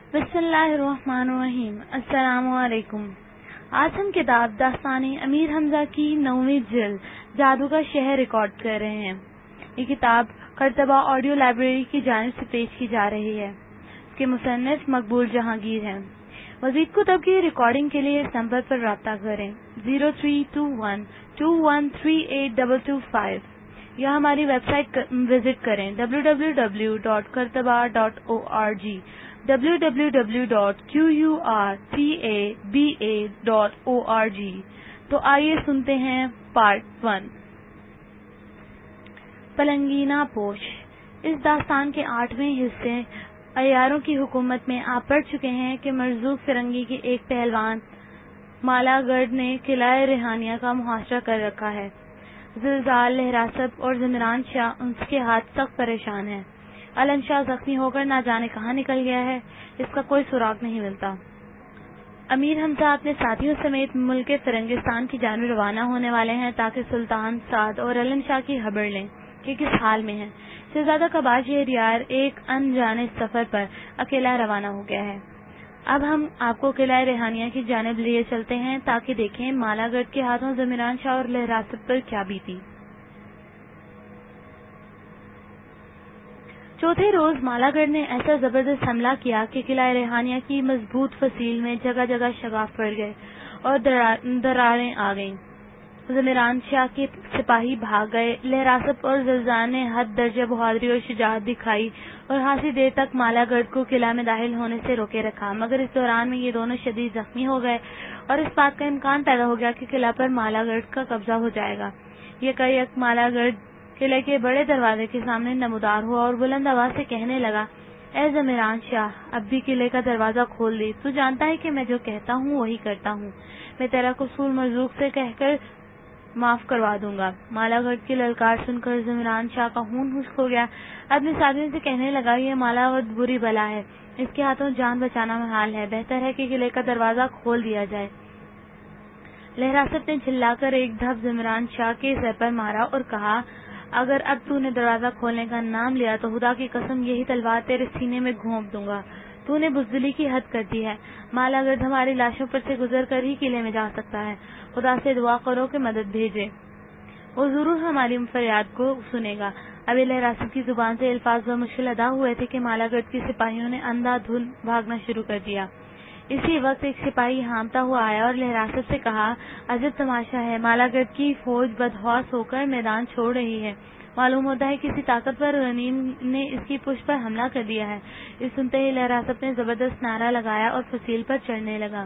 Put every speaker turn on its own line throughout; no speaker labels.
بسم اللہ الرحمن الرحیم۔ السلام علیکم۔ آج ہم کتاب داستانی امیر حمزہ کی 9ویں جلد جادو کا شہر ریکارڈ کر رہے ہیں۔ یہ کتاب کرتبہ آڈیو لائبریری کی جانب سے پیش کی جا رہی ہے۔ اس کے مصنف مقبول جہانگیر ہیں۔ مزید کتب کی ریکارڈنگ کے لیے اس نمبر پر رابطہ کریں 032121328225 یا ہماری ویب سائٹ وزٹ کریں www.kartaba.org www.qurtaba.org۔ تو آئیے سنتے ہیں پارٹ 1۔ پلنگینا پوش۔ اس داستان کے 8ویں حصے عیاروں کی حکومت میں آپ پڑھ چکے ہیں کہ مرزوق فرنگی کے ایک پہلوان مالا گرڈ نے قلعہ ریحانیہ کا محاصرہ کر رکھا ہے۔ زلزال، لہراسپ اور زمران شاہ اس کے ہاتھ سخت پریشان ہیں۔ علن شاہ زخمی ہو کر نہ جانے کہاں نکل گیا ہے، اس کا کوئی سراغ نہیں ملتا۔ امیر حمزہ اپنے ساتھیوں سمیت ملک فرنگستان کی جانب روانہ ہونے والے ہیں تاکہ سلطان سعد اور علن شاہ کی خبر لیں کہ کس حال میں ہیں۔ شہزادہ قباش شہریار ایک انجانے سفر پر اکیلا روانہ ہو گیا ہے۔ اب ہم آپ کو قلعہ ریحانیہ کی جانب لیے چلتے ہیں تاکہ دیکھیں مالا گڑھ کے ہاتھوں زمران شاہ اور لہراسپ پر کیا بیتی۔ چوتھے روز مالا گڑھ نے ایسا زبردست حملہ کیا کہ قلعہ ریحانیہ کی مضبوط فصیل میں جگہ جگہ شگاف پڑ گئے اور دراریں آ گئیں۔ زمران شاہ کے سپاہی بھاگ گئے۔ لہراسپ اور زلزال نے حد درجہ بہادری اور شجاعت دکھائی اور خاصی دیر تک مالا گڑھ کو قلعہ میں داخل ہونے سے روکے رکھا، مگر اس دوران میں یہ دونوں شدید زخمی ہو گئے اور اس بات کا امکان پیدا ہو گیا کہ قلعہ پر مالا گڑھ کا قبضہ ہو جائے گا۔ یک مالا گڑھ قلعے کے بڑے دروازے کے سامنے نمودار ہوا اور بلند آواز سے کہنے لگا، اے زمران شاہ، اب بھی قلعے کا دروازہ کھول دے۔ تو جانتا ہے کہ میں جو کہتا ہوں وہی کرتا ہوں۔ میں تیرا قصور مرزوق سے کہہ کر معاف کروا دوں گا۔ مالا گڑھ کی للکار سن کر زمران شاہ کا خون خشک ہو گیا۔ اپنے ساتھیوں سے کہنے لگا، یہ مالا گڑھ بری بلا ہے، اس کے ہاتھوں جان بچانا محال ہے، بہتر ہے کہ قلعے کا دروازہ کھول دیا جائے۔ لہراسپ نے چلا کر ایک دھپ زمران شاہ کے سر پر مارا اور کہا، اگر اب تو نے دروازہ کھولنے کا نام لیا تو خدا کی قسم یہی تلوار تیرے سینے میں گھونپ دوں گا۔ تو نے بزدلی کی حد کر دی ہے۔ مالا گڑھ ہماری لاشوں پر سے گزر کر ہی قلعے میں جا سکتا ہے۔ خدا سے دعا کرو کہ مدد بھیجے، وہ ضرور ہماری فریاد کو سنے گا۔ ابھی لہراسپ کی زبان سے الفاظ بمشکل ادا ہوئے تھے کہ مالا گڑھ کے سپاہیوں نے اندھا دھند بھاگنا شروع کر دیا۔ اسی وقت ایک سپاہی ہامتا ہوا آیا اور لہراسپ سے کہا، عجب تماشا ہے، مالا گڑھ کی فوج بدحواس ہو کر میدان چھوڑ رہی ہے۔ معلوم ہوتا ہے کسی طاقتور غنیم نے اس کی پشت پر حملہ کر دیا ہے۔ اس سنتے ہی لہراسپ نے زبردست نعرہ لگایا اور فصیل پر چڑھنے لگا۔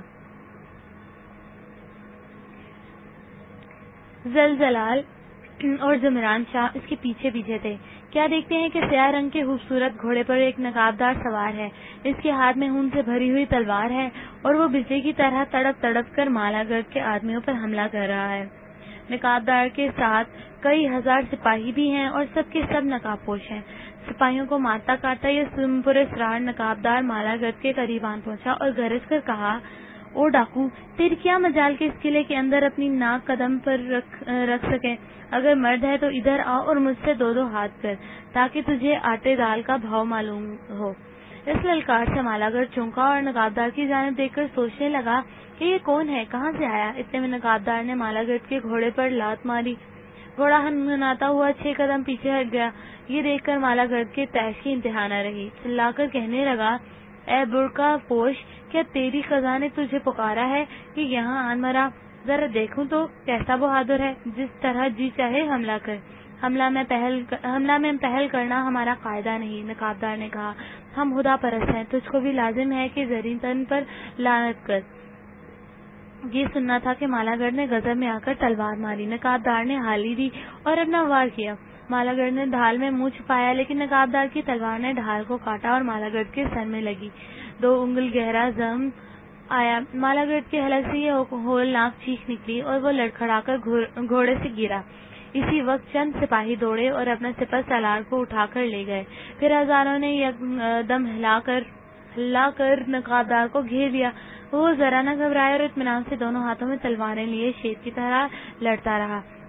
زلزلال اور زمران شاہ اس کے پیچھے پیچھے تھے۔ کیا دیکھتے ہیں کہ سیاہ رنگ کے خوبصورت گھوڑے پر ایک نقابدار سوار ہے۔ اس کے ہاتھ میں خون سے بھری ہوئی تلوار ہے اور وہ بجلی کی طرح تڑپ تڑپ کر مالا گڑھ کے آدمیوں پر حملہ کر رہا ہے۔ نقابدار کے ساتھ کئی ہزار سپاہی بھی ہیں اور سب کے سب نقاب پوش ہیں۔ سپاہیوں کو مارتا کاٹتا یہ پراسرار نقابدار مالا گڑھ کے قریب آن پہنچا اور گرج کر کہا، او ڈاکو، تیری کیا مجال کے اس قلعے کے اندر اپنی ناک قدم پر رکھ سکے؟ اگر مرد ہے تو ادھر آ اور مجھ سے دو ہاتھ کر تاکہ تجھے آٹے دال کا بھاؤ معلوم ہو۔ اس للکار سے مالا گڑھ چونکا اور نقابدار کی جانب دیکھ کر سوچنے لگا کہ یہ کون ہے، کہاں سے آیا۔ اتنے میں نقابدار نے مالا گڑھ کے گھوڑے پر لات ماری۔ گھوڑا ہنہناتا ہوا 6 قدم پیچھے ہٹ گیا۔ یہ دیکھ کر مالا گڑھ کے تیش کی انتہا نہ رہی۔ چلا کر کہنے لگا، اے برقع پوش، کیا تیری قضا نے تجھے پکارا ہے کہ یہاں آن مرا؟ ذرا دیکھوں تو کیسا بہادر ہے، جس طرح جی چاہے حملہ کر۔ حملہ میں پہل کرنا ہمارا قاعدہ نہیں۔ نقابدار نے کہا، ہم خدا پرست ہیں، تجھ کو بھی لازم ہے کہ زرین تن پر لعنت کر۔ یہ سننا تھا کہ مالا گڑھ نے غضب میں آ کر تلوار ماری۔ نقابدار نے حالی دی اور اپنا وار کیا۔ مالا گڑھ نے ڈھال میں منہ چھپایا لیکن نقابدار کی تلوار نے ڈھال کو کاٹا اور مالا گڑھ کے سر میں لگی۔ 2 انگل گہرا زخم آیا۔ مالا گڑھ کے حلق سے یہ ہولناک چیخ نکلی اور وہ لڑکھڑا کر گھوڑے سے گرا۔ اسی وقت چند سپاہی دوڑے اور اپنا سپر سالار کو اٹھا کر لے گئے۔ پھر ہزاروں نے یک دم ہلا کر نقابدار کو گھیر لیا۔ وہ ذرا نہ گھبرائے اور اطمینان سے دونوں ہاتھوں میں تلواریں لیے شیر کی طرح لڑتا رہا۔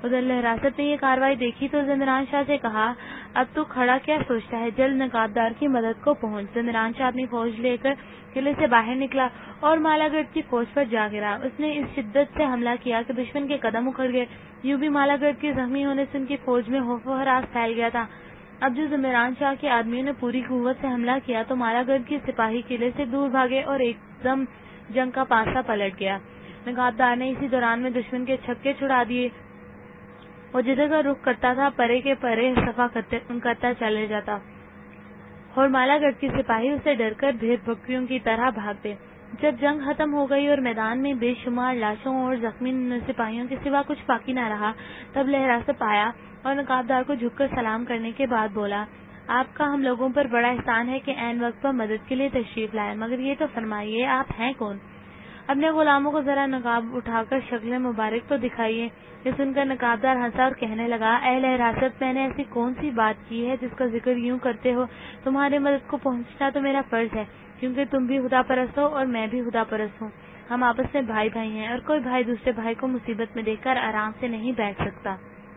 ادھر لہراست نے یہ کارروائی دیکھی تو زمیران شاہ سے کہا، اب تو کھڑا کیا سوچتا ہے، جلد نقابدار کی مدد کو پہنچ۔ زمیران شاہ اپنی فوج لے کر قلعے سے باہر نکلا اور مالا گڑھ کی فوج پر جا گرا۔ اس نے اس شدت سے حملہ کیا کہ دشمن کے قدم اکھڑ گئے۔ یوں بھی مالا گڑھ کے زخمی ہونے سے ان کی فوج میں خوف و ہراس پھیل گیا تھا۔ اب جو زمیران شاہ کے آدمیوں نے پوری قوت سے حملہ کیا تو مالا گڑھ کے سپاہی قلعے سے دور بھاگے اور ایک دم جنگ کا پانسا پلٹ گیا۔ نقابدار نے اسی دوران میں دشمن کے چھکے چھڑا دیے۔ وہ جدھر کا رخ کرتا تھا پرے کے پرے صفا کرتا چلے جاتا اور مالا گڑھ کے سپاہی اسے ڈر کر بھید بکریوں کی طرح بھاگتے۔ جب جنگ ختم ہو گئی اور میدان میں بے شمار لاشوں اور زخمی سپاہیوں کے سوا کچھ باقی نہ رہا، تب لہراست آیا اور نقابدار کو جھک کر سلام کرنے کے بعد بولا، آپ کا ہم لوگوں پر بڑا احسان ہے کہ عین وقت پر مدد کے لیے تشریف لائے، مگر یہ تو فرمائیے آپ ہیں کون؟ اپنے غلاموں کو ذرا نقاب اٹھا کر شکل مبارک تو دکھائیے۔ یہ سن کر نقابدار ہنسا اور کہنے لگا، اے لہراست، میں نے ایسی کون سی بات کی ہے جس کا ذکر یوں کرتے ہو؟ تمہاری مدد کو پہنچنا تو میرا فرض ہے، کیونکہ تم بھی خدا پرست ہو اور میں بھی خدا پرست ہوں۔ ہم آپس میں بھائی بھائی ہیں اور کوئی بھائی دوسرے بھائی کو مصیبت میں دیکھ کر آرام سے نہیں بیٹھ سکتا۔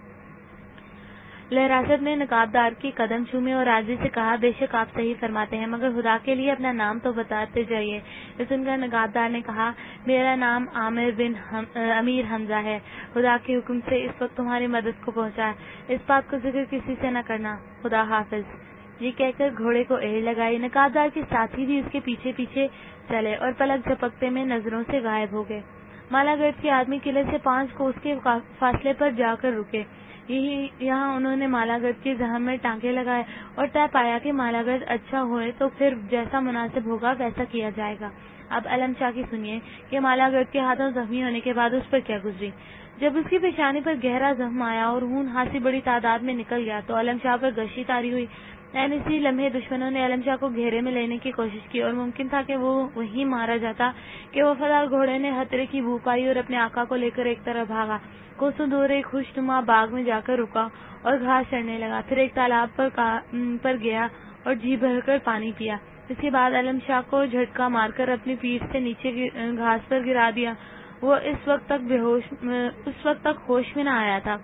لہراست نے نقابدار کی قدم چومے اور عاجزی سے کہا، بے شک آپ صحیح فرماتے ہیں، مگر خدا کے لیے اپنا نام تو بتاتے جائیے۔ یہ سن کر نقابدار نے کہا، میرا نام عامر بن امیر حمزہ ہے، خدا کے حکم سے اس وقت تمہاری مدد کو پہنچا ہے، اس بات کو ذکر کسی سے نہ کرنا، خدا حافظ۔ یہ کہہ کر گھوڑے کو ایڑ لگائی۔ نقابدار کے ساتھی بھی اس کے پیچھے پیچھے چلے اور پلک جھپکتے میں نظروں سے غائب ہو گئے۔ مالا گڑھ کے آدمی قلعے سے 5 کوس کے فاصلے پر جا کر رکے۔ یہاں انہوں نے مالا گڑھ کے زخم میں ٹانکے لگائے اور طے پایا کہ مالا گڑھ اچھا ہوئے تو پھر جیسا مناسب ہوگا ویسا کیا جائے گا۔ اب علم شاہ کی سنیے کہ مالا گڑھ کے ہاتھوں زخمی ہونے کے بعد اس پر کیا گزری۔ جب اس کی پیشانی پر گہرا زخم آیا اور خون ہاتھ بڑی تعداد میں نکل گیا تو علم شاہ پر گشی طاری ہوئی۔ اسی لمحے دشمنوں نے علم شاہ کو گھیرے میں لینے کی کوشش کی اور ممکن تھا کہ وہ وہیں مارا جاتا کہ وفادار گھوڑے نے خطرے کی بو پائی اور اپنے آقا کو لے کر ایک طرف بھاگا۔ کوسوں دور ایک خوشنما باغ میں جا کر رکا اور گھاس چرنے لگا، پھر ایک تالاب پر گیا اور جی بھر کر پانی پیا۔ اس کے بعد علم شاہ کو جھٹکا مار کر اپنی پیٹھ سے نیچے گھاس پر گرا دیا۔ وہ اس وقت تک ہوش میں نہ آیا تھا۔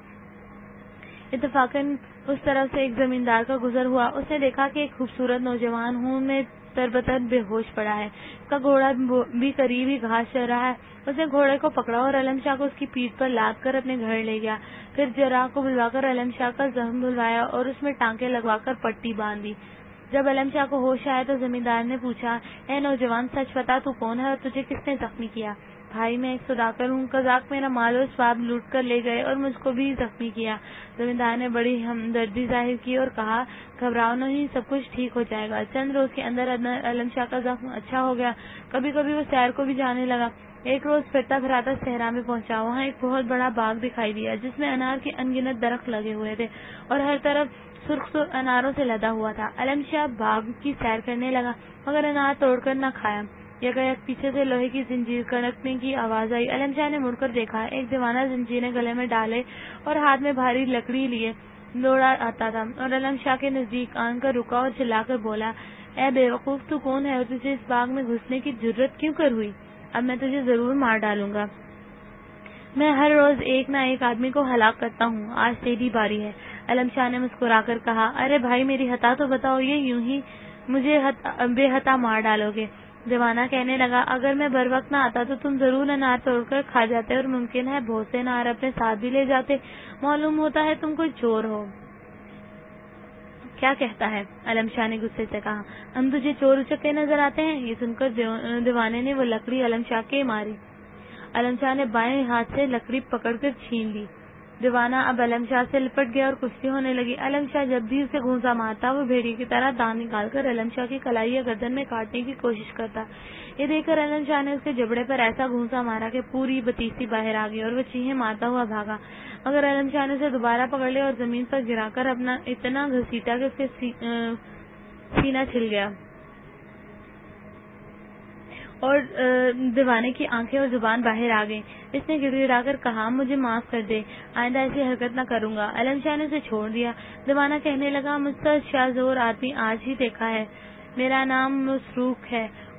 اتفاقاً اس طرف سے ایک زمیندار کا گزر ہوا۔ اس نے دیکھا کہ ایک خوبصورت نوجوان خون میں تربتر بے ہوش پڑا ہے، اس کا گھوڑا بھی قریب ہی گھاس چر رہا ہے۔ اس نے گھوڑے کو پکڑا اور علم شاہ کو اس کی پیٹھ پر لاد کر اپنے گھر لے گیا، پھر جراح کو بلوا کر علم شاہ کا زخم دھلوایا اور اس میں ٹانکے لگوا کر پٹی باندھ دی۔ جب علم شاہ کو ہوش آیا تو زمیندار نے پوچھا، اے نوجوان، سچ بتا، تو کون ہے اور تجھے کس نے زخمی کیا؟ بھائی، میں ایک سوداگر ہوں، قزاق میرا مال و ثواب لوٹ کر لے گئے اور مجھ کو بھی زخمی کیا۔ زمیندار نے بڑی ہمدردی ظاہر کی اور کہا، گھبراؤ نہیں، سب کچھ ٹھیک ہو جائے گا۔ چند روز کے اندر علم شاہ کا زخم اچھا ہو گیا، کبھی کبھی وہ سیر کو بھی جانے لگا۔ ایک روز پھرتا پھراتا صحرا میں پہنچا، وہاں ایک بہت بڑا باغ دکھائی دیا جس میں انار کے ان گنت درخت لگے ہوئے تھے اور ہر طرف سرخ اناروں سے لدا ہوا تھا۔ علم شاہ باغ کی سیر کرنے لگا مگر انار توڑ کر نہ کھایا۔ یکایک پیچھے سے لوہے کی زنجیر کڑکنے کی آواز آئی۔ علم شاہ نے مڑ کر دیکھا، ایک دیوانہ زنجیریں گلے میں ڈالے اور ہاتھ میں بھاری لکڑی لیے دوڑا آتا تھا اور علم شاہ کے نزدیک آن کر رکا اور چلا کر بولا، اے بے وقوف، تو کون ہے اور تجھے اس باغ میں گھسنے کی جرت کیوں کر ہوئی؟ اب میں تجھے ضرور مار ڈالوں گا۔ میں ہر روز ایک نہ ایک آدمی کو ہلاک کرتا ہوں، آج تیری باری ہے۔ علم شاہ نے مسکرا کر کہا، ارے بھائی، میری خطا تو بتاؤ، یہ یوں ہی مجھے بے خطا مار ڈالو گے؟ دیوانہ کہنے لگا، اگر میں بر وقت نہ آتا تو تم ضرور انار توڑ کر کھا جاتے اور ممکن ہے بہت سے انار اپنے ساتھ بھی لے جاتے۔ معلوم ہوتا ہے تم کوئی چور ہو۔ کیا کہتا ہے؟ علم شاہ نے غصے سے کہا، ہم تجھے چور اچکے نظر آتے ہیں؟ یہ سن کر دیوانے نے وہ لکڑی علم شاہ کے ماری۔ علم شاہ نے بائیں ہاتھ سے لکڑی پکڑ کر چھین لی۔ دیوانہ اب علم شاہ سے لپٹ گیا اور کشتی ہونے لگی۔ علم شاہ جب بھی اسے گھونسا مارتا وہ بھیڑیے کی طرح دانت نکال کر علم شاہ کی کلائی یا گردن میں کاٹنے کی کوشش کرتا۔ یہ دیکھ کر علم شاہ نے اس کے جبڑے پر ایسا گھونسا مارا کہ پوری بتیسی باہر آ گئی اور وہ چیخیں مارتا ہوا بھاگا، مگر علم شاہ نے اسے دوبارہ پکڑ لیا اور زمین پر گرا کر اپنا اتنا گھسیٹا کہ اس کے سینہ چھل گیا اور دیوانے کی آنکھیں اور زبان باہر آ گئی۔ اس نے گڑ گڑا کر کہا، مجھے معاف کر دے، آئندہ ایسی حرکت نہ کروں گا۔ علم شاہ نے اسے چھوڑ دیا۔ دیوانہ کہنے لگا، مجھ سے شاہ زور آدمی آج ہی دیکھا ہے، میرا نام مسروق ہے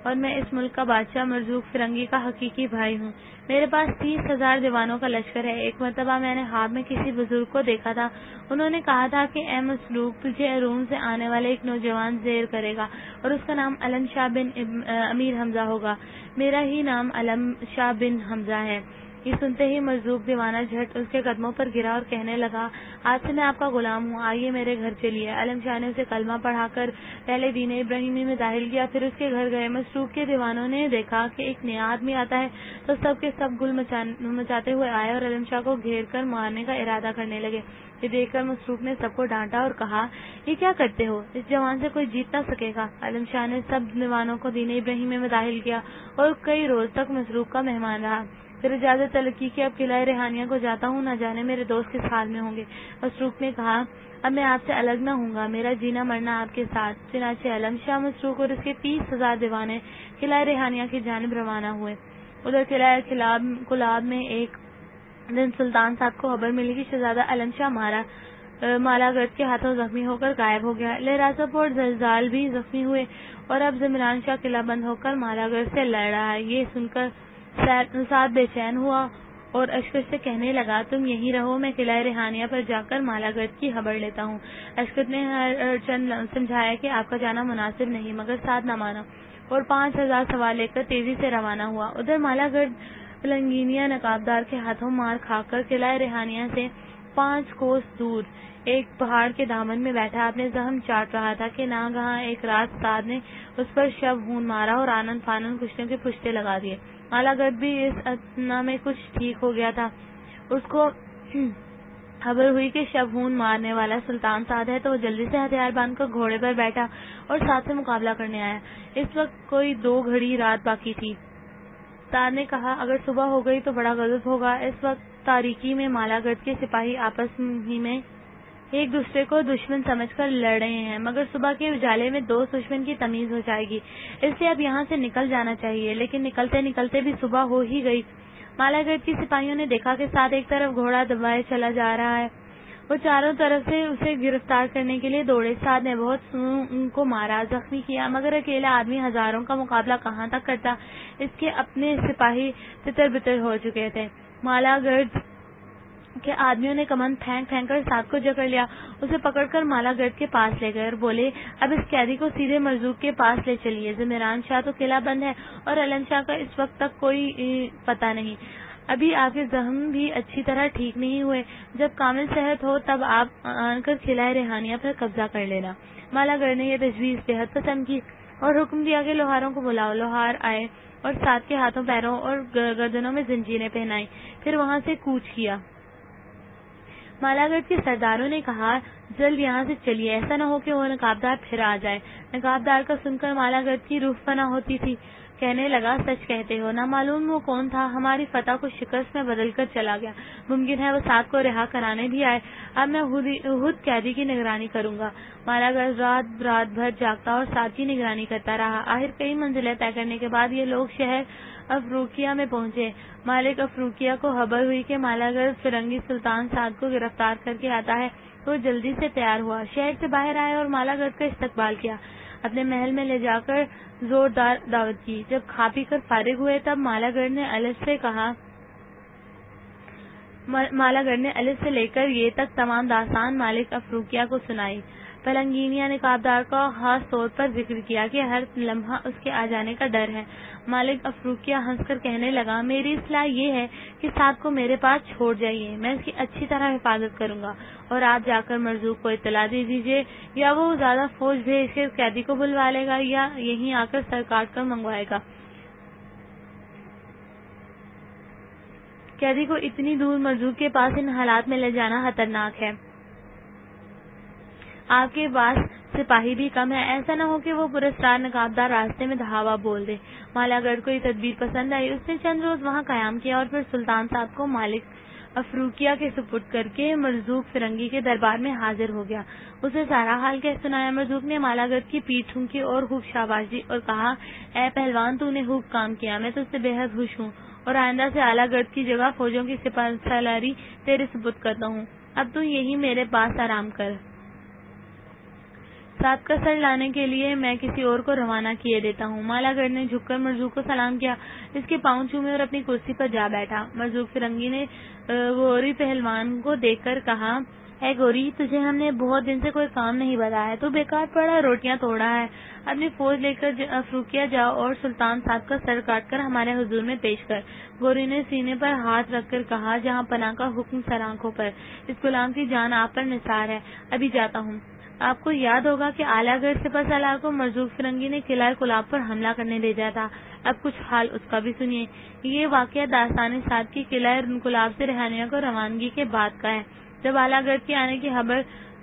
اور میں اس ملک کا بادشاہ مرزوق فرنگی کا حقیقی بھائی ہوں۔ میرے پاس 30,000 دیوانوں کا لشکر ہے۔ ایک مرتبہ میں نے خواب میں کسی بزرگ کو دیکھا تھا۔ انہوں نے کہا تھا کہ اے مسلوق، تجھے روم سے آنے والے ایک نوجوان زیر کرے گا اور اس کا نام علم شاہ بن امیر حمزہ ہوگا۔ میرا ہی نام علم شاہ بن حمزہ ہے۔ یہ سنتے ہی مرزوق دیوانہ جھٹ اس کے قدموں پر گرا اور کہنے لگا، آج سے میں آپ کا غلام ہوں، آئیے میرے گھر چلیے۔ علم شاہ نے اسے کلمہ پڑھا کر پہلے دین ابراہیمی میں داخل کیا، پھر اس کے گھر گئے۔ مسروق کے دیوانوں نے دیکھا کہ ایک نیا آدمی آتا ہے تو سب کے سب گل مچاتے ہوئے آئے اور علم شاہ کو گھیر کر مارنے کا ارادہ کرنے لگے۔ یہ دیکھ کر مسروق نے سب کو ڈانٹا اور کہا، یہ کیا کرتے ہو؟ اس جوان سے کوئی جیت نہ سکے گا۔ علم شاہ نے سب دیوانوں کو دین ابراہیمی میں داخل کیا اور کئی روز تک مسروق کا مہمان رہا۔ پھر اجازت طلب کی کہ اب قلعہ ریحانیہ کو جاتا ہوں، نہ جانے میرے دوست کس حال میں ہوں گے۔ مسروق نے کہا، اب میں آپ سے الگ نہ ہوں گا، میرا جینا مرنا آپ کے ساتھ۔ چنانچہ علم شاہ، مسروق اور اس کے 30,000 دیوانے قلعہ ریحانیہ کی جانب روانہ ہوئے۔ ادھر قلعہ کلاب میں ایک دن سلطان صاحب کو خبر ملی کہ شہزادہ علم شاہ مالا گرد کے ہاتھوں زخمی ہو کر غائب ہو گیا۔ لہرازب اور زلزال بھی زخمی ہوئے اور اب زمران شاہ قلعہ بند ہو کر مالا گرد سے لڑ رہا ہے۔ یہ سن کر سعد بے چین ہوا اور اشکر سے کہنے لگا، تم یہیں رہو، میں قلعہ ریحانیہ پر جا کر مالا گرد کی خبر لیتا ہوں۔ اشکر نے ہر چند سمجھایا کہ آپ کا جانا مناسب نہیں، مگر سعد نہ مانا اور 5,000 سوار لے کر تیزی سے روانہ ہوا۔ ادھر مالا گرد پلنگینیا نقابدار کے ہاتھوں مار کھا کر قلعہ ریحانیہ سے 5 کوس دور ایک پہاڑ کے دامن میں بیٹھا اپنے زخم چاٹ رہا تھا کہ ناگہاں ایک رات سعد نے اس پر شب خون مارا اور آنن فانن کشتیوں کے پشتے لگا دیے۔ مالا گرد بھی اس اثنا میں کچھ ٹھیک ہو گیا تھا۔ اس کو خبر ہوئی کہ شب خون مارنے والا سلطان سعد ہے تو وہ جلدی سے ہتھیار باندھ کر گھوڑے پر بیٹھا اور سعد سے مقابلہ کرنے آیا۔ اس وقت کوئی 2 گھڑی رات باقی تھی۔ سعد نے کہا، اگر صبح ہو گئی تو بڑا غضب ہوگا۔ اس وقت تاریکی میں مالا گرد کے سپاہی آپس ہی میں ایک دوسرے کو دشمن سمجھ کر لڑ رہے ہیں، مگر صبح کے اجالے میں دوست دشمن کی تمیز ہو جائے گی، اس لیے اب یہاں سے نکل جانا چاہیے۔ لیکن نکلتے نکلتے بھی صبح ہو ہی گئی۔ مالا گرد کی سپاہیوں نے دیکھا کہ سعد ایک طرف گھوڑا دبائے چلا جا رہا ہے، وہ چاروں طرف سے اسے گرفتار کرنے کے لیے دوڑے۔ سعد نے بہت ان کو مارا، زخمی کیا، مگر اکیلا آدمی ہزاروں کا مقابلہ کہاں تک کرتا؟ اس کے اپنے سپاہی تتر بتر ہو چکے تھے۔ مالا گرد کے آدمیوں نے کمند پھینک پھینک کر سعد کو جکڑ لیا، اسے پکڑ کر مالا گرد کے پاس لے گئے اور بولے، اب اس قیدی کو سیدھے مرزوق کے پاس لے چلیے۔ زمران شاہ تو قلعہ بند ہے اور علم شاہ کا اس وقت تک کوئی پتہ نہیں، ابھی آپ کے زخم بھی اچھی طرح ٹھیک نہیں ہوئے، جب کامل صحت ہو تب آپ آن کر قلعہ ریحانیہ پر قبضہ کر لینا۔ مالا گرد نے یہ تجویز بے حد پسند کی اور حکم دیا کہ لوہاروں کو بلاؤ۔ لوہار آئے اور سعد کے ہاتھوں پیروں اور گردنوں میں زنجیریں پہنائی، پھر وہاں سے کوچ کیا۔ مالا گرد کے سرداروں نے کہا، جلد یہاں سے چلیے، ایسا نہ ہو کہ وہ نقابدار پھر آ جائے۔ نقابدار کا سن کر مالا گرد کی روح فنا ہوتی تھی، کہنے لگا، سچ کہتے ہو، نہ معلوم وہ کون تھا، ہماری فتح کو شکست میں بدل کر چلا گیا، ممکن ہے وہ سعد کو رہا کرانے بھی آئے، اب میں خود قیدی کی نگرانی کروں گا۔ مالا گرد رات بھر جاگتا اور سعد کی نگرانی کرتا رہا۔ آخر کئی منزلیں طے کرنے کے بعد یہ لوگ شہر افروکیہ میں پہنچے۔ مالک افروکیہ کو خبر ہوئی کہ مالا گرد فرنگی سلطان سعد کو گرفتار کر کے آتا ہے، وہ جلدی سے تیار ہوا، شہر سے باہر آیا اور مالا گرد کا استقبال کیا، اپنے محل میں لے جا کر زوردار دعوت کی۔ جب کھا پی کر فارغ ہوئے تب مالا گرد نے الف سے لے کر یہ تک تمام داستان مالک افروکیہ کو سنائی۔ پلنگینیا نقابدار کا خاص طور پر ذکر کیا کہ ہر لمحہ اس کے آ جانے کا ڈر ہے۔ مالک افروکیہ ہنس کر کہنے لگا، میری اصلاح یہ ہے کہ سعد کو میرے پاس چھوڑ جائیے، میں اس کی اچھی طرح حفاظت کروں گا، اور آپ جا کر مرزوق کو اطلاع دے دیجیے، یا وہ زیادہ فوج بھیج کے قیدی کو بلوا لے گا یا یہیں آ کر سر کاٹ کر منگوائے گا۔ قیدی کو اتنی دور مرزوق کے پاس ان حالات میں لے جانا خطرناک ہے، آپ کے پاس سپاہی بھی کم ہے، ایسا نہ ہو کہ وہ پراسرار نقابدار راستے میں دھاوا بول دے۔ مالا گرد کو یہ تدبیر پسند آئی، اس نے چند روز وہاں قیام کیا اور پھر سلطان صاحب کو مالک افروکیہ کے سپرد کر کے مرزوق فرنگی کے دربار میں حاضر ہو گیا، اسے سارا حال کہہ سنایا۔ مرزوق نے مالا گرد کی پیٹھ ٹھونکی اور خوب شاباش دی اور کہا، اے پہلوان، تو نے خوب کام کیا، میں تجھ سے بے حد خوش ہوں، اور آئندہ سے اعلیٰ گرد کی جگہ فوجوں کی سپہ سالاری تیرے سپرد کرتا ہوں، اب تو یہی میرے پاس آرام کر۔ ساتھ کا سر لانے کے لیے میں کسی اور کو روانہ کیے دیتا ہوں۔ مالا گڑھ نے جھک کر مرزوق کو سلام کیا، اس کے پاؤں چومے اور اپنی کرسی پر جا بیٹھا۔ مرزوق فرنگی نے گوری پہلوان کو دیکھ کر کہا، اے گوری، تجھے ہم نے بہت دن سے کوئی کام نہیں بتایا، تو بیکار پڑا روٹیاں توڑا ہے۔ اپنی فوج لے کر افروکیا جا اور سلطان صاحب کا سر کاٹ کر ہمارے حضور میں پیش کر۔ گوری نے سینے پر ہاتھ رکھ کر کہا، جہاں پناہ کا حکم سر آنکھوں پر، اس غلام کی جان آپ پر نثار ہے، ابھی جاتا ہوں۔ آپ کو یاد ہوگا کہ اعلیٰ گڑھ سپہ سالار کو مرزوق فرنگی نے قلعہ کلاب پر حملہ کرنے بھیجا تھا۔ اب کچھ حال اس کا بھی سنیے۔ یہ واقعہ داستان سعد کی قلعہ کلاب سے رہائنیوں کو روانگی کے بعد کا ہے۔ جب اعلیٰ گڑھ کے آنے کی خبر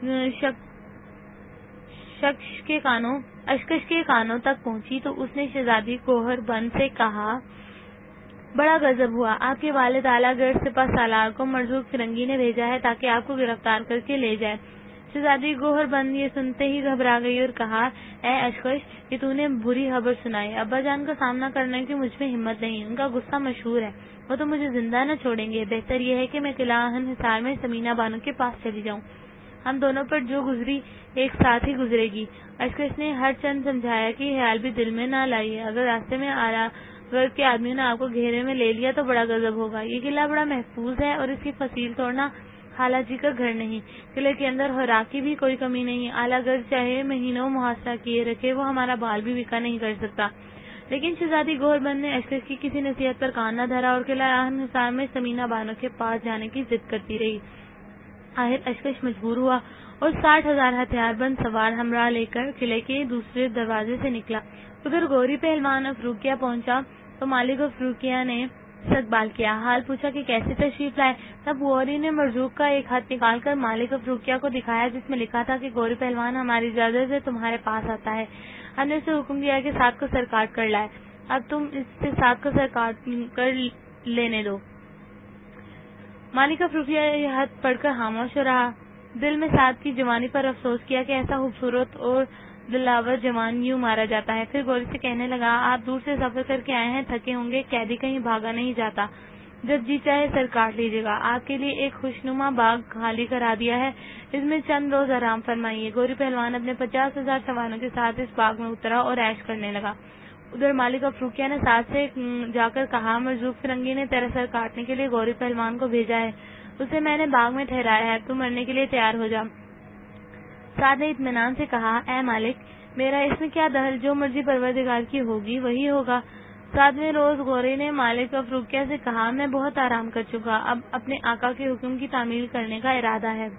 اشکش کے کانوں تک پہنچی تو اس نے شہزادی گوہر بند سے کہا، بڑا غضب ہوا، آپ کے والد اعلیٰ گڑھ سپہ سالار کو مرزوق فرنگی نے بھیجا ہے تاکہ آپ کو گرفتار کر کے لے جائے۔ شہزادی گوہر بند یہ سنتے ہی گھبرا گئی اور کہا، اے اشکش، کہ تو نے بری خبر سنائی۔ ابا جان کا سامنا کرنے کی مجھ میں ہمت نہیں، ان کا غصہ مشہور ہے، وہ تو مجھے زندہ نہ چھوڑیں گے۔ بہتر یہ ہے کہ میں قلعہ حصار میں سمینہ بانو کے پاس چلی جاؤں، ہم دونوں پر جو گزری ایک ساتھ ہی گزرے گی۔ اشکش نے ہر چند سمجھایا کہ خیال بھی دل میں نہ لائیے، اگر راستے میں اعلیٰ گڑھ کے آدمیوں نے آپ کو گھیرے میں لے لیا تو بڑا غضب ہوگا۔ یہ قلعہ بڑا محفوظ ہے اور اس کی فصیل توڑنا خالہ جی کا گھر نہیں۔ قلعے کے اندر خوراک کی بھی کوئی کمی نہیں، اعلیٰ گڑھ چاہے مہینوں محاصرہ کیے رکھے، وہ ہمارا بال بھی بکا نہیں کر سکتا۔ لیکن شہزادی گوہر بند نے اشکش کی کسی نصیحت پر کان نہ دھرا اور قلعہ حصار میں سمینہ بانو کے پاس جانے کی ضد کرتی رہی۔ آخر اشکش مجبور ہوا اور 60,000 ہتھیار بند سوار ہمراہ لے کر قلعے کے دوسرے دروازے سے نکلا۔ ادھر گوری پہلوان افروکیا پہنچا تو مالک افروکیا نے استقبال کیا، حال پوچھا کہ کیسے تشریف لائے۔ تب گوری نے مرزوق کا ایک خط نکال کر مالک افروکیا کو دکھایا، جس میں لکھا تھا کہ گوری پہلوان ہماری اجازت سے تمہارے پاس آتا ہے، ہم نے اسے حکم دیا کہ ساتھ کا سر کاٹ کر لائے، اب تم اس سے ساتھ کا سر کاٹ کر لینے دو۔ مالک افروکیا یہ خط پڑھ کر خاموش رہا، دل میں سعد کی جوانی پر افسوس کیا کہ ایسا خوبصورت اور دلاور جوان یوں مارا جاتا ہے۔ پھر گوری سے کہنے لگا، آپ دور سے سفر کر کے آئے ہیں، تھکے ہوں گے، قیدی کہیں بھاگا نہیں جاتا، جب جی چاہے سر کاٹ لیجیے گا، آپ کے لیے ایک خوشنما باغ خالی کرا دیا ہے، اس میں چند روز آرام فرمائیے۔ گوری پہلوان اپنے 50,000 سواروں کے ساتھ اس باغ میں اترا اور عیش کرنے لگا۔ ادھر مالک افروکیا نے سعد سے جا کر کہا، مرزوق فرنگی نے تیرا سر کاٹنے کے لیے گوری پہلوان کو بھیجا ہے، اسے میں نے باغ میں ٹھہرایا ہے، تو مرنے کے لیے تیار ہو جا۔ سعد نے اطمینان سے کہا، اے مالک، میرا اس میں کیا دخل، جو مرضی پروردگار کی ہوگی وہی ہوگا۔ 7ویں روز گوری نے مالک افروکیا سے کہا، میں بہت آرام کر چکا، اب اپنے آقا کے حکم کی تعمیل کرنے کا ارادہ ہے۔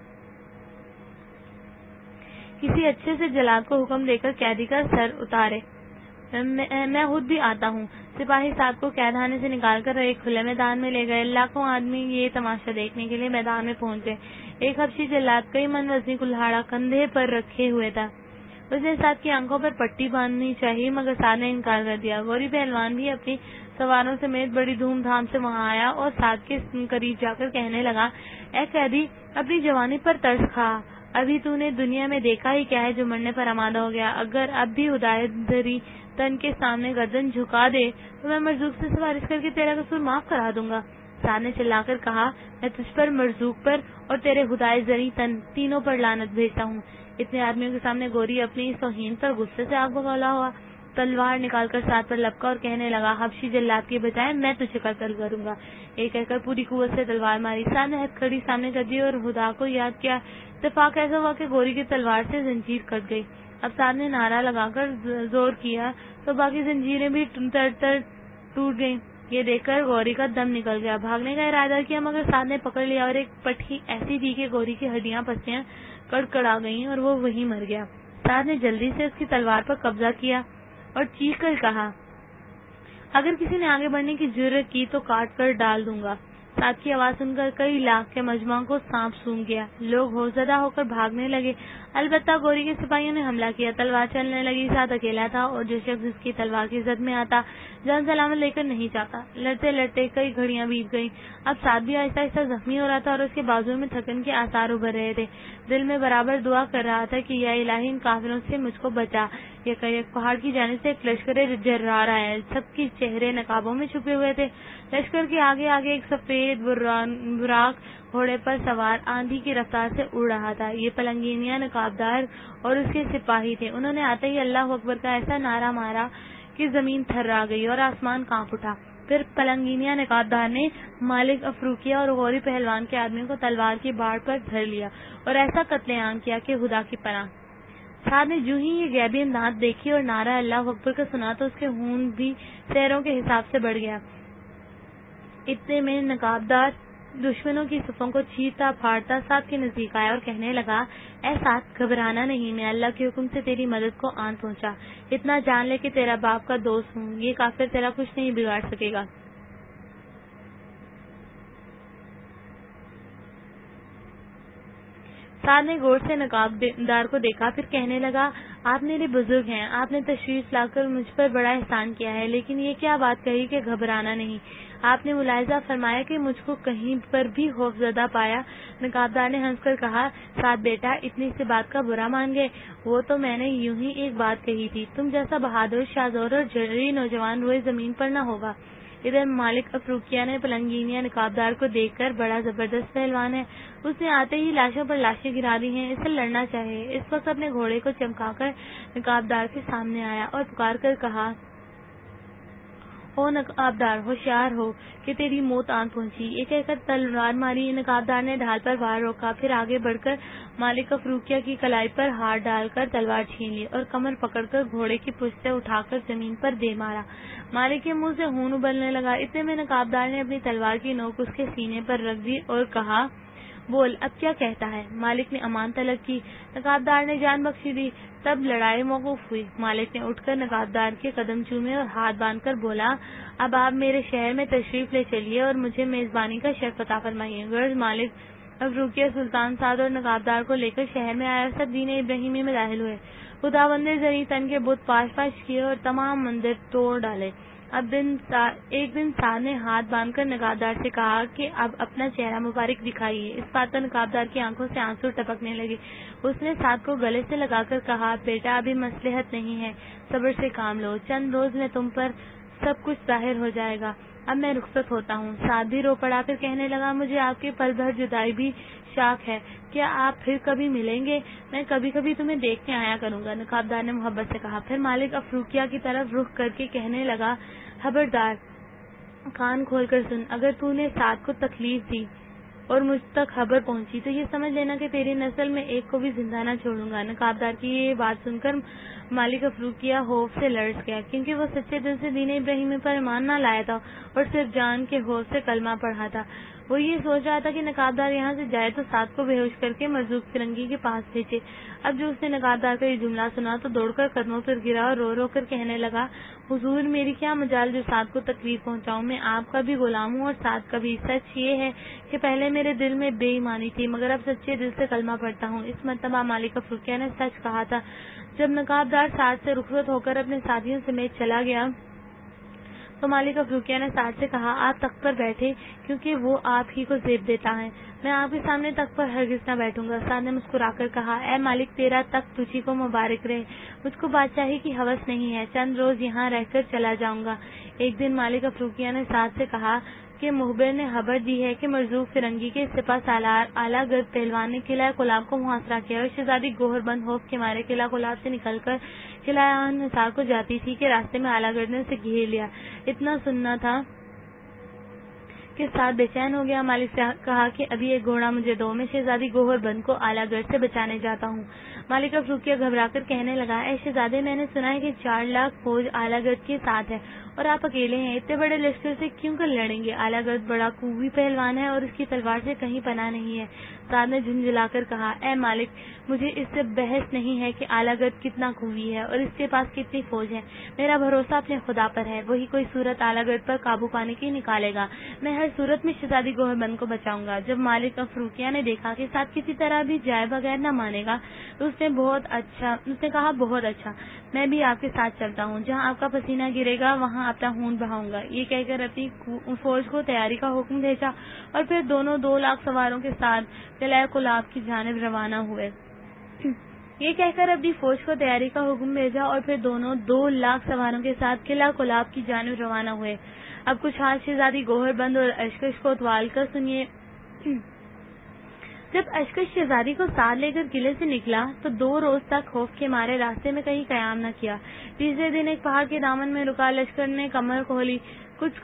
کسی اچھے سے جلاد کو حکم دے کر قیدی کا سر اتارے، میں خود بھی آتا ہوں۔ سپاہی سعد کو قید خانے سے نکال کر ایک کھلے میدان میں لے گئے، لاکھوں آدمی یہ تماشا دیکھنے کے لیے میدان میں پہنچے۔ ایک حبشی جلاد کئی من وزنی کلہاڑا کندھے پر رکھے ہوئے تھا، اس نے سعد کی آنکھوں پر پٹی باندھنی چاہیے، مگر سعد نے انکار کر دیا۔ گوری پہلوان بھی اپنی سواروں سمیت بڑی دھوم دھام سے وہاں آیا اور سعد کے قریب جا کر کہنے لگا، اے قیدی، اپنی جوانی پر ترس کھا، ابھی تو نے دنیا میں دیکھا ہی کیا ہے جو مرنے پر آمادہ ہو گیا، اگر اب بھی ہدایت تن کے سامنے گردن جھکا دے تو میں مرزوق سے سفارش کر کے تیرا قصور معاف کرا دوں گا۔ سعد نے چلا کر کہا، میں تجھ پر، مرزوق پر اور تیرے ہدایت زری تن تینوں پر لعنت بھیجتا ہوں۔ اتنے آدمیوں کے سامنے گوری اپنی اس توہین پر غصے سے آگ بگولا ہوا تلوار نکال کر سعد پر لپکا اور کہنے لگا، حبشی جلاد کے بجائے میں تجھے قتل کروں گا۔ ایک کہہ کر پوری قوت سے تلوار ماری، سعد نے ہتھ کڑی سامنے کر دی اور خدا کو یاد کیا۔ اتفاق ایسا ہوا کہ گوری کی تلوار سے زنجیر کٹ گئی۔ اب سعد نے نعرہ لگا کر زور کیا تو باقی زنجیریں بھی تر تر ٹوٹ گئیں۔ یہ دیکھ کر گوری کا دم نکل گیا، بھاگنے کا ارادہ کیا، مگر سعد نے پکڑ لیا اور ایک پٹھی ایسی دی کہ گوری کی ہڈیاں پسلیاں کڑکڑا گئیں اور وہ وہیں مر گیا۔ سعد نے جلدی سے اس کی تلوار پر قبضہ کیا اور چیخ کر کہا، اگر کسی نے آگے بڑھنے کی جرأت کی تو کاٹ کر ڈال دوں گا۔ سعد کی آواز سن کر کئی لاکھ کے مجمع کو سانپ سونگھ گیا، لوگ ہوشزدہ ہو کر بھاگنے لگے، البتہ گوری کے سپاہیوں نے حملہ کیا، تلوار چلنے لگی، سعد اکیلا تھا اور جو شخص اس کی تلوار کی زد میں آتا جان سلامت لے کر نہیں چاہتا۔ لڑتے لڑتے کئی گھڑیاں بیت گئیں، اب سعد بھی آہستہ آہستہ زخمی ہو رہا تھا اور اس کے بازو میں تھکن کے آثار ابھر رہے تھے، دل میں برابر دعا کر رہا تھا کہ یا الہی ان کافروں سے مجھ کو بچا، یک پہاڑ کی جانب سے ایک لشکر جرار آیا. سب کے چہرے نقابوں میں چھپے ہوئے تھے. لشکر کے آگے آگے ایک سفید براق گھوڑے پر سوار آندھی کی رفتار سے اڑ رہا تھا. یہ پلنگینیا نقابدار اور اس کے سپاہی تھے. انہوں نے آتے ہی اللہ اکبر کا ایسا نعرہ مارا کہ زمین تھرا گئی اور آسمان کانپ اٹھا. پھر پلنگینیا نقابدار نے مالک افروکیہ اور غوری پہلوان کے آدمی کو تلوار کی باڑ پر دھر لیا اور ایسا قتل عام کیا کہ خدا کی پناہ. سعد نے جو ہی یہ غیبی امداد دیکھی اور نعرہ اللہ اکبر کا سنا تو اس کے خون بھی سیروں کے حساب سے بڑھ گیا. اتنے میں نقابدار دشمنوں کی صفوں کو چیرتا پھاڑتا سعد کے نزدیک آیا اور کہنے لگا، اے سعد، گھبرانا نہیں، میں اللہ کے حکم سے تیری مدد کو آن پہنچا. اتنا جان لے کہ تیرا باپ کا دوست ہوں. یہ کافر تیرا کچھ نہیں بگاڑ سکے گا. سعد نے غور سے نقابدار کو دیکھا، پھر کہنے لگا، آپ میرے بزرگ ہیں، آپ نے تشریف لا کر مجھ پر بڑا احسان کیا ہے، لیکن یہ کیا بات کہی کہ گھبرانا نہیں؟ آپ نے ملاحظہ فرمایا کہ مجھ کو کہیں پر بھی خوف زدہ پایا؟ نقابدار نے ہنس کر کہا، سعد بیٹا، اتنی سی بات کا برا مان گئے؟ وہ تو میں نے یوں ہی ایک بات کہی تھی. تم جیسا بہادر، شاذور اور جرری نوجوان روئے زمین پر نہ ہوگا. ادھر مالک افروکیہ نے پلنگینیا نقابدار کو دیکھ کر، بڑا زبردست پہلوان ہے، اس نے آتے ہی لاشوں پر لاشیں گرا دی ہیں، اسے لڑنا چاہیے. اس وقت اپنے گھوڑے کو چمکا کر نقابدار کے سامنے آیا اور پکار کر کہا، او نقابدار، ہوشیار ہو کہ تیری موت آن پہنچی. یہ کہہ کر تلوار ماری. نقابدار نے ڈھال پر وار روکا، پھر آگے بڑھ کر مالک افروکیہ کی کلائی پر ہاتھ ڈال کر تلوار چھین لی اور کمر پکڑ کر گھوڑے کی پشت سے اٹھا کر زمین پر دے مارا. مالک کے منہ سے خون ابلنے لگا. اتنے میں نقابدار نے اپنی تلوار کی نوک اس کے سینے پر رکھ دی اور کہا، بول، اب کیا کہتا ہے؟ مالک نے امان طلب کی. نقابدار نے جان بخشی دی. تب لڑائی موقوف ہوئی. مالک نے اٹھ کر نقابدار کے قدم چومے اور ہاتھ باندھ کر بولا، اب آپ میرے شہر میں تشریف لے چلیے اور مجھے میزبانی کا شرف عطا فرمائیے. غرض مالک افروکیہ سلطان سعد اور نقابدار کو لے کر شہر میں آیا اور سب دین ابراہیمی میں داخل ہوئے. خداوند زرعی تن کے بت پاش پاش کیے اور تمام مندر توڑ ڈالے. ایک دن سعد نے ہاتھ باندھ کر نقابدار سے کہا کہ اب اپنا چہرہ مبارک دکھائیے. اس بات پر نقابدار کی آنکھوں سے آنسو ٹپکنے لگے. اس نے سعد کو گلے سے لگا کر کہا، بیٹا، ابھی مصلحت نہیں ہے، صبر سے کام لو، چند روز میں تم پر سب کچھ ظاہر ہو جائے گا. اب میں رخصت ہوتا ہوں. سعد بھی رو پڑا، پھر کہنے لگا، مجھے آپ کے پل بھر جدائی بھی شاک ہے. کیا آپ پھر کبھی ملیں گے؟ میں کبھی کبھی تمہیں دیکھنے آیا کروں گا. نقابدار نے محبت سے کہا. پھر مالک افروکیہ کی طرف رخ کر کے کہنے لگا، خبردار، کان کھول کر سن. اگر تو نے سعد کو تکلیف دی اور مجھ تک خبر پہنچی تو یہ سمجھ لینا کہ تیری نسل میں ایک کو بھی زندہ نہ چھوڑوں گا. نقابدار کی یہ بات سن کر مالک افروکیہ خوف سے لرز گیا، کیونکہ وہ سچے دل سے دین ابراہیمی پر ایمان نہ لایا تھا اور صرف جان کے خوف سے کلمہ پڑھا تھا. وہ یہ سوچ رہا تھا کہ نقابدار یہاں سے جائے تو سعد کو بے ہوش کر کے مرزوق فرنگی کے پاس بھیجے. اب جو اس نے نقابدار کا یہ جملہ سنا تو دوڑ کر قدموں پر گرا اور رو رو کر کہنے لگا، حضور، میری کیا مجال جو سعد کو تکلیف پہنچاؤں؟ میں آپ کا بھی غلام ہوں اور سعد کا بھی. سچ یہ ہے کہ پہلے میرے دل میں بے ایمانی تھی، مگر اب سچے دل سے کلمہ پڑھتا ہوں. اس مرتبہ مالک افروکیہ نے سچ کہا تھا. جب نقابدار سعد سے رخصت ہو کر اپنے ساتھیوں سمیت چلا گیا تو مالک افروکیہ نے سعد سے کہا، آپ تخت پر بیٹھے کیونکہ وہ آپ ہی کو زیب دیتا ہے. میں آپ کے سامنے تخت پر ہرگز نہ بیٹھوں گا. سعد نے مسکرا کر کہا، اے مالک، تیرا تخت تجھی کو مبارک رہے. مجھ کو بادشاہی کی ہوس نہیں ہے، چند روز یہاں رہ کر چلا جاؤں گا. ایک دن مالک افروکیہ نے سعد سے کہا کہ مخبر نے خبر دی ہے کہ مرزوق فرنگی کے سپہ سالار اعلیٰ گرد پہلوان نے قلعہ کلاب کو محاصرہ کیا اور شہزادی گوہر بند خوف کے مارے قلعہ کلاب سے نکل کر قلعہ نثار کو جاتی تھی کہ راستے میں اعلیٰ گرد نے اسے گھیر لیا. اتنا سننا تھا کہ سعد بے چین ہو گیا. مالک سے کہا کہ ابھی ایک گھوڑا مجھے دو، میں شہزادی گوہر بند کو اعلیٰ گرد سے بچانے جاتا ہوں. مالک افروکیہ گھبرا کر کہنے لگا، اے شہزادے، میں نے سنا ہے کہ 4 لاکھ فوج اعلیٰ گرد کے ساتھ ہے اور آپ اکیلے ہیں. اتنے بڑے لشکر سے کیوں کر لڑیں گے؟ اعلیٰ گرد بڑا قوی پہلوان ہے اور اس کی تلوار سے کہیں پناہ نہیں ہے. سعد نے جھنجھلا کر کہا، اے مالک، مجھے اس سے بحث نہیں ہے کہ اعلیٰ گرد کتنا قوی ہے اور اس کے پاس کتنی فوج ہے. میرا بھروسہ اپنے خدا پر ہے، وہی کوئی صورت اعلیٰ گرد پر قابو پانے کی نکالے گا. میں ہر صورت میں شہزادی گوہر بند کو بچاؤں گا. جب مالک افروکیہ نے دیکھا کہ سعد کسی طرح بھی جائے بغیر نہ مانے گا تو اس نے کہا، بہت اچھا، میں بھی آپ کے ساتھ چلتا ہوں. جہاں آپ کا پسینہ گرے گا وہاں اپنا خون بہاؤں گا. یہ کہہ کر اپنی فوج کو تیاری کا حکم بھیجا اور پھر دونوں 2 لاکھ سواروں کے ساتھ قلعہ کلاب کی جانب روانہ ہوئے. یہ کہہ کر اپنی فوج کو تیاری کا حکم بھیجا اور پھر دونوں 2,00,000 سواروں کے ساتھ قلعہ کولاب کی جانب روانہ ہوئے۔ اب کچھ حال شہزادی گوہر بند اور اشکش کو اتوال کر سنیے۔ جب اشکش شہزادی کو ساتھ لے کر قلعے سے نکلا تو 2 روز تک خوف کے مارے راستے میں کہیں قیام نہ کیا۔ تیسرے دن ایک پہاڑ کے دامن میں رکا لشکر نے کمر کھولی، کچھ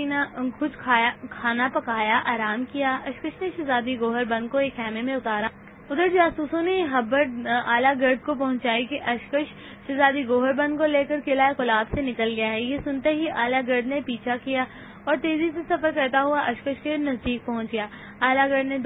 کھانا پکایا، آرام کیا۔ اشکش نے شہزادی گوہر بند کو ایک خیمے میں اتارا۔ ادھر جاسوسوں نے خبر اعلیٰ گڑھ کو پہنچائی کہ اشکش شہزادی گوہر بند کو لے کر قلعہ کولاب سے نکل گیا ہے۔ یہ سنتے ہی اعلیٰ گڑھ نے پیچھا کیا اور تیزی سے سفر کرتا ہوا اشکش کے نزدیک پہنچ گیا۔ اعلیٰ گڑھ نے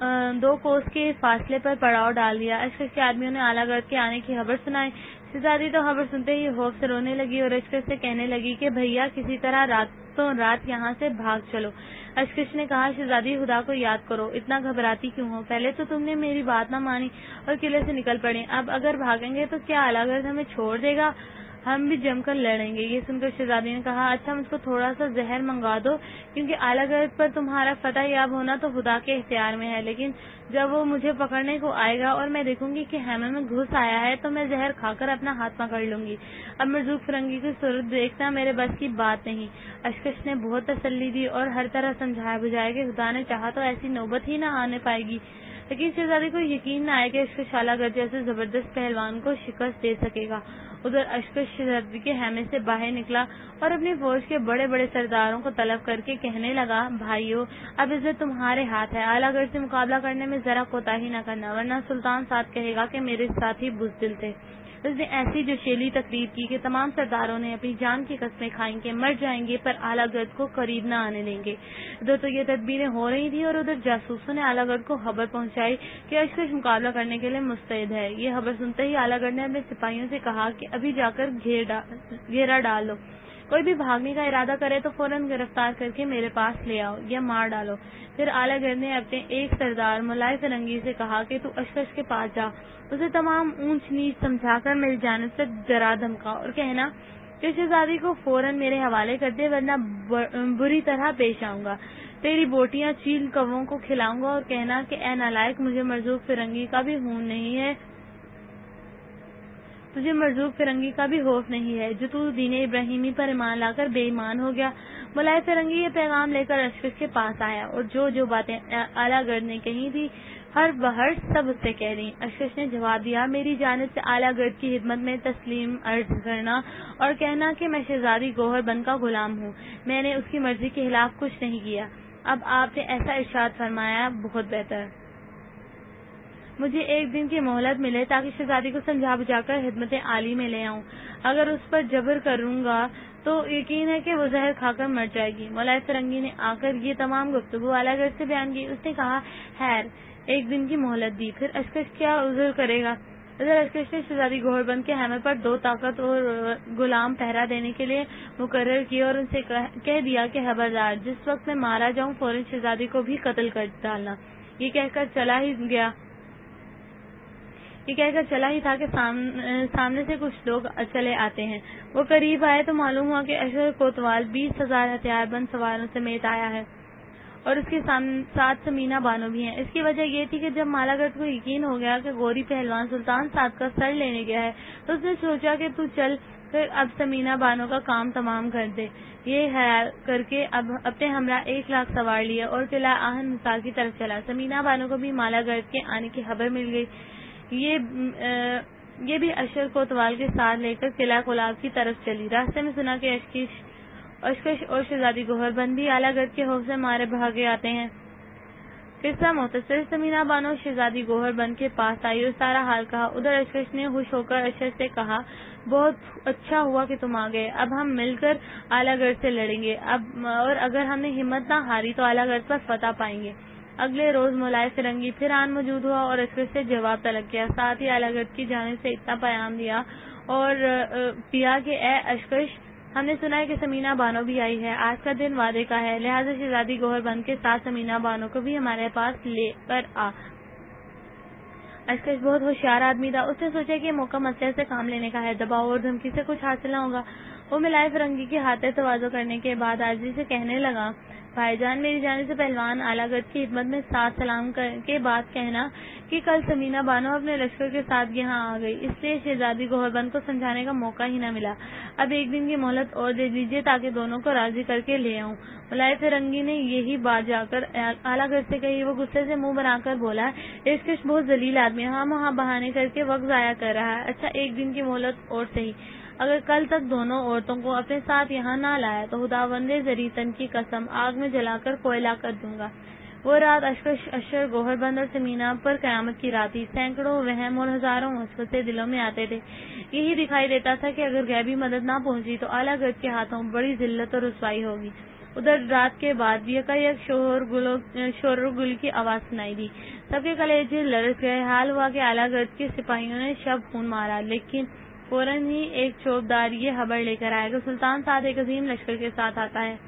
2 کوس کے فاصلے پر پڑاؤ ڈال دیا۔ اشکش کے آدمیوں نے اعلیٰ گڑھ کے آنے کی خبر سنائی۔ شہزادی تو خبر سنتے ہی خوف سے رونے لگی اور اشکش سے کہنے لگی کہ بھیا کسی طرح راتوں رات یہاں سے بھاگ چلو۔ اشکش نے کہا شہزادی خدا کو یاد کرو، اتنا گھبراتی کیوں ہو؟ پہلے تو تم نے میری بات نہ مانی اور قلعے سے نکل پڑے، اب اگر بھاگیں گے تو کیا اعلیٰ گڑھ ہمیں چھوڑ دے گا؟ ہم بھی جم کر لڑیں گے۔ یہ سن کر شہزادی نے کہا اچھا مجھ کو تھوڑا سا زہر منگوا دو، کیونکہ اعلیٰ گڑھ پر تمہارا فتح یاب ہونا تو خدا کے اختیار میں ہے، لیکن جب وہ مجھے پکڑنے کو آئے گا اور میں دیکھوں گی کہ خیمے میں گھس آیا ہے تو میں زہر کھا کر اپنا ہاتھ پکڑ لوں گی۔ اب مرزوق فرنگی کی صورت دیکھنا میرے بس کی بات نہیں۔ اشکش نے بہت تسلی دی اور ہر طرح سمجھایا بجھایا کہ خدا نے چاہا تو ایسی نوبت ہی نہ آنے پائے گی، لیکن شہزادی کو یقین نہ آیا کہ اشکش اعلیٰ گڑھ جیسے زبردست پہلوان کو شکست دے سکے گا۔ ادھر اشکش شہزادی کے خیمے سے باہر نکلا اور اپنی فوج کے بڑے بڑے سرداروں کو طلب کر کے کہنے لگا بھائیو اب عزت تمہارے ہاتھ ہے، اعلیٰ گڑھ سے مقابلہ کرنے میں ذرا کوتاہی نہ کرنا، ورنہ سلطان ساتھ کہے گا کہ میرے ساتھی بزدل تھے۔ اس نے ایسی جوشیلی تقریر کی کہ تمام سرداروں نے اپنی جان کی قسمیں کھائیں کہ مر جائیں گے پر اعلیٰ گڑھ کو قریب نہ آنے دیں گے۔ ادھر تو یہ تدبیریں ہو رہی تھی اور ادھر جاسوسوں نے اعلیٰ گڑھ کو خبر پہنچائی کہ اشکش مقابلہ کرنے کے لیے مستعد ہے۔ یہ خبر سنتے ہی اعلیٰ گڑھ نے اپنے سپاہیوں سے کہا کہ ابھی جا کر گھیرا ڈال دو، کوئی بھی بھاگنے کا ارادہ کرے تو فوراً گرفتار کر کے میرے پاس لے آؤ یا مار ڈالو۔ پھر اعلیٰ گڑھ نے اپنے ایک سردار ملائے فرنگی سے کہا کہ تو اشکش کے پاس جا، اسے تمام اونچ نیچ سمجھا کر میری جانب سے ڈرا دھمکا اور کہنا کہ شہزادی کو فوراً میرے حوالے کر دے ورنہ بری طرح پیش آؤں گا، تیری بوٹیاں چیل کووں کو کھلاؤں گا، اور کہنا کہ اے نالائق مجھے مرزوق فرنگی کا بھی خون نہیں ہے، تجھے مرزوق فرنگی کا بھی خوف نہیں ہے جو تو دین ابراہیمی پر ایمان لا کر بے ایمان ہو گیا۔ ملائے فرنگی یہ پیغام لے کر اشکش کے پاس آیا اور جو باتیں اعلیٰ گڑھ نے کہی تھی ہر بہر سب اس سے کہہ دی۔ اشکش نے جواب دیا میری جانب سے اعلیٰ گڑھ کی خدمت میں تسلیم عرض کرنا اور کہنا کہ میں شہزادی گوہر بند کا غلام ہوں، میں نے اس کی مرضی کے خلاف کچھ نہیں کیا۔ اب آپ نے ایسا ارشاد فرمایا بہت بہتر، مجھے 1 دن کی مہلت ملے تاکہ شہزادی کو سمجھا بجھا کر خدمت عالی میں لے آؤں، اگر اس پر جبر کروں گا تو یقین ہے کہ وہ زہر کھا کر مر جائے گی۔ ملائے فرنگی نے آ کر یہ تمام گفتگو اعلیٰ گڑھ سے بیان کی۔ اس نے کہا خیر 1 دن کی مہلت دی، پھر اشکش کیا عذر کرے گا؟ ادھر اشکش نے شہزادی گوہر بند کے خیمے پر 2 طاقت اور غلام پہرا دینے کے لیے مقرر کیے اور ان سے کہہ دیا کہ خبردار جس وقت میں مارا جاؤں فوراً شہزادی کو بھی قتل کر ڈالنا۔ یہ کہہ کر چلا ہی تھا کہ سامنے سے کچھ لوگ چلے آتے ہیں۔ وہ قریب آئے تو معلوم ہوا کہ اشکش کوتوال 20,000 ہتھیار بند سواروں سمیت آیا ہے اور اس کے ساتھ سمینا بانو بھی ہیں۔ اس کی وجہ یہ تھی کہ جب مالا گڑھ کو یقین ہو گیا کہ غوری پہلوان سلطان سعد کا سر لینے گیا ہے تو اس نے سوچا کہ تو چل کر اب سمینا بانو کا کام تمام کر دے۔ یہ خیال کر کے اب اپنے ہمراہ 1,00,000 سوار لیے اور قلعہ آہن مسار کی طرف چلا۔ سمینا بانو کو بھی مالا گڑھ کے آنے کی خبر مل گئی۔ یہ بھی اشکش کوتوال کے ساتھ لے کر قلعہ کولاب کی طرف چلی۔ راستے میں سنا کہ اشکش اور شہزادی گوہر بند بھی اعلیٰ گڑھ کے خوف سے مارے بھاگے آتے ہیں۔ قصہ مختصر، سمینا بانو شہزادی گوہر بند کے پاس آئی اور سارا حال کہا۔ ادھر اشکش نے خوش ہو کر اشکش سے کہا بہت اچھا ہوا کہ تم آ گئے، اب ہم مل کر اعلیٰ گڑھ سے لڑیں گے اور اگر ہم نے ہمت نہ ہاری تو اعلیٰ گڑھ پر فتح پائیں گے۔ اگلے روز ملائے فرنگی پھر آن موجود ہوا اور اشکش سے جواب طلب کیا، ساتھ ہی اعلیٰ گڑھ کی جانب سے اتنا پیغام دیا کہ اے اشکش ہم نے سنا ہے کہ سمینا بانو بھی آئی ہے، آج کا دن وعدے کا ہے، لہٰذا شہزادی گوہر بند کے ساتھ سمینا بانو کو بھی ہمارے پاس لے کر آ۔ اشکش بہت ہوشیار آدمی تھا، اس نے سوچا کہ یہ موقع مسئلے سے کام لینے کا ہے، دباؤ اور دھمکی سے کچھ حاصل نہ ہوگا۔ وہ ملائے فرنگی کے ہاتھ تواضع کرنے کے بعد عاجزی سے کہنے لگا بھائی جان، میری جانے سے پہلوان اعلیٰ گڑھ کی خدمت میں ساتھ سلام کے بعد کہنا کہ کل سمینہ بانو اپنے لشکر کے ساتھ یہاں آ گئی، اس لیے شہزادی گوہر بند کو سمجھانے کا موقع ہی نہ ملا۔ اب ایک دن کی مہلت اور دے دیجیے تاکہ دونوں کو راضی کر کے لے آؤں۔ ملائے فرنگی نے یہی بات جا کر اعلیٰ گڑھ سے کہی۔ وہ غصے سے منہ بنا کر بولا، عشقش بہت ذلیل آدمی ہے، ہاں وہاں بہانے کر کے وقت ضائع کر رہا ہے۔ اچھا ایک دن کی مہلت اور صحیح، اگر کل تک دونوں عورتوں کو اپنے ساتھ یہاں نہ لایا تو خداوند زریتن کی قسم آگ میں جلا کر کوئلہ کر دوں گا۔ وہ رات اشر گوہر بند اور سمینہ پر قیامت کی رات تھی۔ سینکڑوں وہم اور ہزاروں وسوسے دلوں میں آتے تھے۔ یہی دکھائی دیتا تھا کہ اگر غیبی مدد نہ پہنچی تو اعلیٰ گڑھ کے ہاتھوں بڑی ذلت اور رسوائی ہوگی۔ ادھر رات کے بعد یکایک شور و گل کی آواز سنائی دی۔ سب کے کلیجے لرز گئے۔ حال ہوا کہ اعلیٰ گڑھ کے سپاہیوں نے شب خون مارا، لیکن فوراً ہی ایک چوبدار یہ خبر لے کر آیا کہ سلطان سعد ایک عظیم لشکر کے ساتھ آتا ہے۔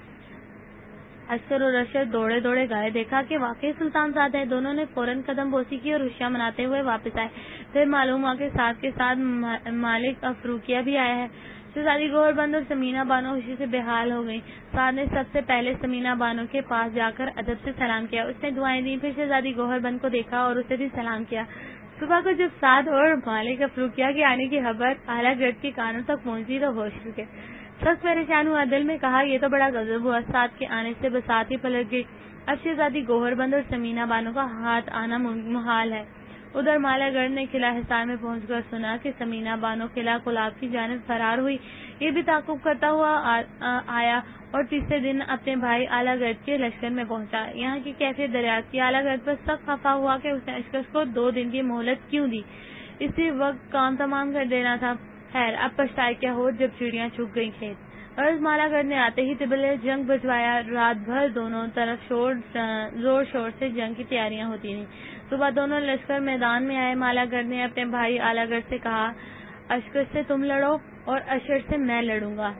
عسکر اور اشر دوڑے دوڑے گئے، دیکھا کہ واقعی سلطان سعد ہے۔ دونوں نے فوراً قدم بوسی کی اور خوشیاں مناتے ہوئے واپس آئے۔ پھر معلوم ہوا کہ سعد کے ساتھ مالک افروکیہ بھی آیا ہے۔ شہزادی گوہر بند اور سمینہ بانو خوشی سے بے حال ہو گئیں۔ سعد نے سب سے پہلے سمینہ بانو کے پاس جا کر ادب سے سلام کیا، اس نے دعائیں دیں، پھر شہزادی گوہر بند کو دیکھا اور اسے بھی سلام کیا۔ صبح کو جب سعد اور مالک افروکیہ کے آنے کی خبر اعلیٰ گڑھ کے کانوں تک پہنچی تو ہوش اڑ گئے۔ سخت پریشان ہوا، دل میں کہا یہ تو بڑا غضب ہوا۔ سعد کے آنے سے بساط ہی پلٹ گئی۔ اب شہزادی گوہر بند اور سمینہ بانو کا ہاتھ آنا محال ہے۔ ادھر مالا گڑھ نے قلعہ حصار میں پہنچ کر سنا کہ سمینہ بانو قلعہ کلاب کی جانب فرار ہوئی۔ یہ بھی تعقب کرتا ہوا آیا اور تیسرے دن اپنے بھائی اعلیٰ گڑھ کے لشکر میں پہنچا۔ یہاں کی کیفیت دریافت کی۔ اعلیٰ گڑھ پر سخت خفا ہوا کہ اس نے اشکش کو 2 دن کی مہلت کیوں دی، اسی وقت کام تمام کر دینا تھا۔ خیر اب پچھتائے کیا ہو جب چڑیاں چگ گئی کھیت۔ اور مالا گڑھ نے آتے ہی طبلِ جنگ بجوایا۔ رات بھر دونوں طرف زور شور سے جنگ کی تیاریاں ہوتی رہیں۔ صبح دونوں لشکر میدان میں آئے۔ مالا گڑھ نے اپنے بھائی اعلیٰ گڑھ سے کہا، اشکش سے تم لڑو اور اشر سے میں لڑوں گا،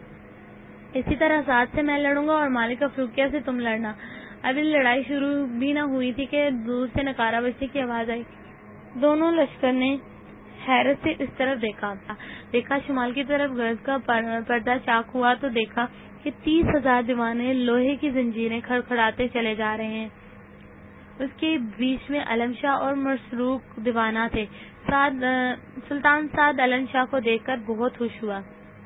اسی طرح سعد سے میں لڑوں گا اور مالک افروکیہ سے تم لڑنا۔ ابھی لڑائی شروع بھی نہ ہوئی تھی کہ دور سے نکارہ بجنے کی آواز آئی۔ دونوں لشکر نے حیرت سے اس طرف دیکھا شمال کی طرف گرد کا پردہ چاک ہوا تو دیکھا کہ 30,000 دیوانے لوہے کی زنجیریں کھڑکھڑاتے چلے جا رہے ہیں۔ اس کے بیچ میں علم شاہ اور مسروق دیوانہ تھے۔ سلطان سعد علم شاہ کو دیکھ کر بہت خوش ہوا۔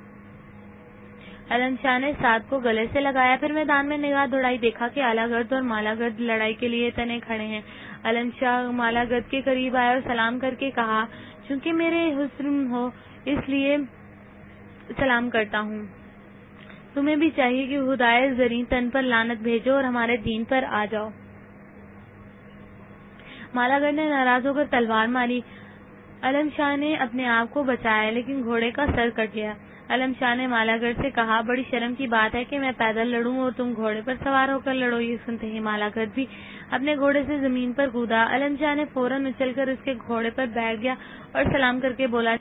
علم شاہ نے سعد کو گلے سے لگایا، پھر میدان میں نگاہ دوڑائی، دیکھا کہ اعلیٰ گڑھ اور مالا گڑھ لڑائی کے لیے تنے کھڑے ہیں۔ علم شاہ مالا گڑھ کے قریب آیا اور سلام کر کے کہا، چونکہ میرے حسن ہو اس لیے سلام کرتا ہوں، تمہیں بھی چاہیے کہ خدائے زریں تن پر لعنت بھیجو اور ہمارے دین پر آ جاؤ۔ مالا گڑھ نے ناراض ہو کر تلوار ماری۔ علم شاہ نے اپنے آپ کو بچایا لیکن گھوڑے کا سر کٹ گیا۔ علم شاہ نے مالا گڑھ سے کہا، بڑی شرم کی بات ہے کہ میں پیدل لڑوں اور تم گھوڑے پر سوار ہو کر لڑو۔ یہ سنتے ہی مالا گڑھ بھی اپنے گھوڑے سے زمین پر کودا۔ علم شاہ نے فوراً اچل کر اس کے گھوڑے پر بیٹھ گیا اور سلام کر کے بولا،